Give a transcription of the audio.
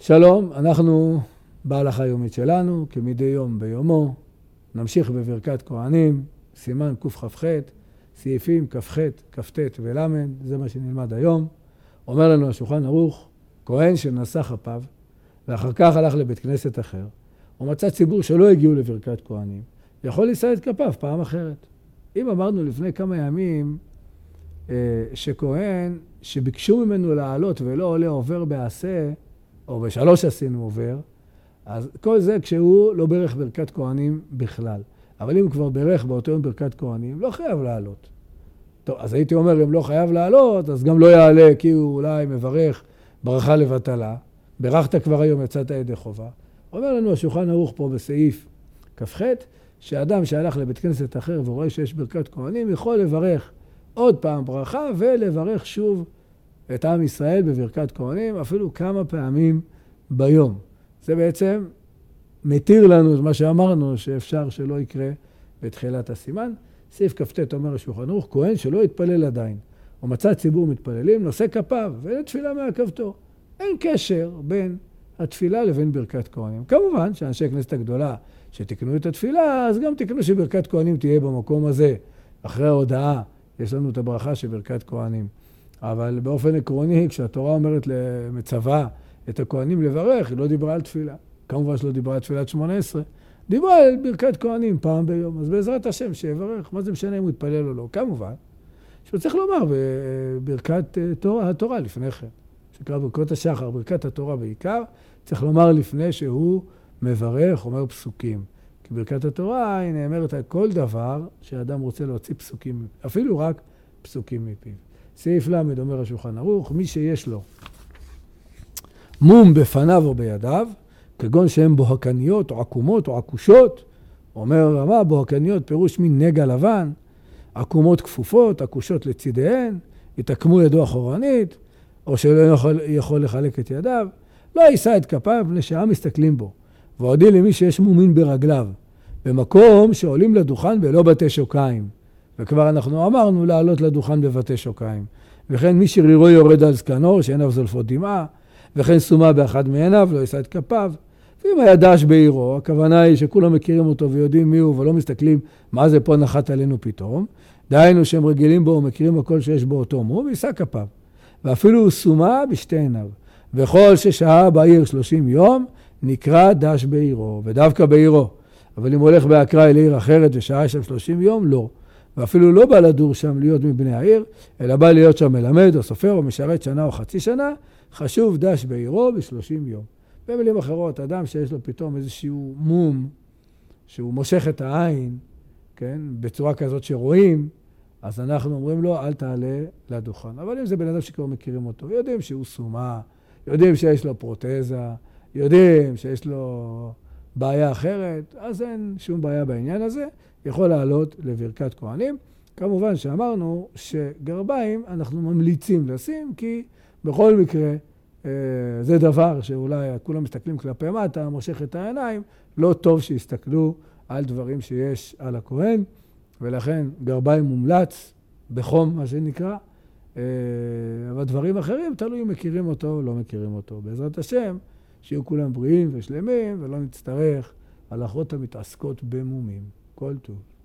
שלום, אנחנו בהלכה היומית שלנו, כמדי יום ביומו, נמשיך בברכת כהנים, סימן קכ"ח, סעיפים כ"ח, כ"ט ול', זה מה שנלמד היום. אומר לנו השולחן ערוך, כהן שנשא כפיו, ואחר כך הלך לבית כנסת אחר, ומצא ציבור שלא הגיעו לברכת כהנים, יכול לשא את כפיו פעם אחרת. אם אמרנו לפני כמה ימים שכהן שביקשו ממנו לעלות ולא עולה עובר בעשה, או בשלוש עשינו עובר, אז כל זה כשהוא לא ברך ברכת כהנים בכלל. אבל אם הוא כבר ברך באותו יום ברכת כהנים, לא חייב לעלות. טוב, אז הייתי אומר, אם לא חייב לעלות, אז גם לא יעלה, כי הוא אולי מברך ברכה לבטלה. ברכת כבר היום, יצאת ידי חובה. אומר לנו השולחן ערוך פה בסעיף כ"ח, שאדם שהלך לבית כנסת אחר ורואה שיש ברכת כהנים, יכול לברך עוד פעם ברכה ולברך שוב את עם ישראל בברכת כהנים, אפילו כמה פעמים ביום. זה בעצם מתיר לנו את מה שאמרנו, שאפשר שלא יקרה בתחילת הסימן. סעיף כ"ט אומר השולחן ערוך, כהן שלא יתפלל עדיין, או מצא ציבור מתפללים, נושא כפיו, ואין תפילה מעכבתו. אין קשר בין התפילה לבין ברכת כהנים. כמובן שאנשי הכנסת הגדולה שתקנו את התפילה, אז גם תקנו שברכת כהנים תהיה במקום הזה. אחרי ההודעה יש לנו את הברכה של ברכת כהנים. אבל באופן עקרוני, כשהתורה אומרת למצווה את הכהנים לברך, היא לא דיברה על תפילה. כמובן שלא דיברה על תפילת 18, דיברה על ברכת כהנים פעם ביום. אז בעזרת השם שיברך, מה זה משנה אם הוא יתפלל או לא? כמובן שהוא צריך לומר בברכת התורה לפני כן. שקרא ברכות השחר, ברכת התורה בעיקר, צריך לומר לפני שהוא מברך, אומר פסוקים. כי ברכת התורה היא נאמרת על כל דבר שאדם רוצה להוציא פסוקים, אפילו רק פסוקים מפיו. סעיף ל' אומר השולחן ערוך, מי שיש לו מום בפניו או בידיו, כגון שהן בוהקניות או עקומות או עקושות, אומר רמה, בוהקניות פירוש מין נגע לבן, עקומות כפופות, עקושות לצידיהן, יתעקמו ידו אחורנית, או שלא יכול לחלק את ידיו, לא יישא את כפיו מפני שהעם מסתכלים בו. ועודי למי שיש מומין ברגליו, במקום שעולים לדוכן ולא בתי שוקיים. וכבר אנחנו אמרנו לעלות לדוכן בבתי שוקיים. וכן מי שרירו יורד על זקנו, שעיניו זולפות דמעה, וכן סומה באחד מעיניו, לא יישא את כפיו. ואם היה דש בעירו, הכוונה היא שכולם מכירים אותו ויודעים מי הוא, ולא מסתכלים מה זה פה נחת עלינו פתאום. דהיינו שהם רגילים בו ומכירים הכל שיש בו אותו מום, יישא כפיו. ואפילו סומה בשתי עיניו. וכל ששהה בעיר 30 יום, נקרא דש בעירו, ודווקא בעירו. אבל אם הולך באקראי לעיר אחרת ושהה שם 30 יום, לא. ואפילו לא בא לדור שם להיות מבני העיר, אלא בא להיות שם מלמד או סופר או משרת שנה או חצי שנה, חשוב דש בעירו ב30 יום. במילים אחרות, אדם שיש לו פתאום איזשהו מום, שהוא מושך את העין, כן, בצורה כזאת שרואים, אז אנחנו אומרים לו, אל תעלה לדוכן. אבל אם זה בן אדם שכבר מכירים אותו, יודעים שהוא סומה, יודעים שיש לו פרוטזה, יודעים שיש לו בעיה אחרת, אז אין שום בעיה בעניין הזה, יכול לעלות לברכת כהנים. כמובן שאמרנו שגרביים אנחנו ממליצים לשים, כי בכל מקרה זה דבר שאולי כולם מסתכלים כלפי מטה, מושך את העיניים, לא טוב שיסתכלו על דברים שיש על הכהן, ולכן גרביים מומלץ בחום, מה שנקרא, אבל דברים אחרים תלוי אם מכירים אותו או לא מכירים אותו. בעזרת השם, שיהיו כולם בריאים ושלמים, ולא נצטרך הלכות המתעסקות במומים. כל טוב.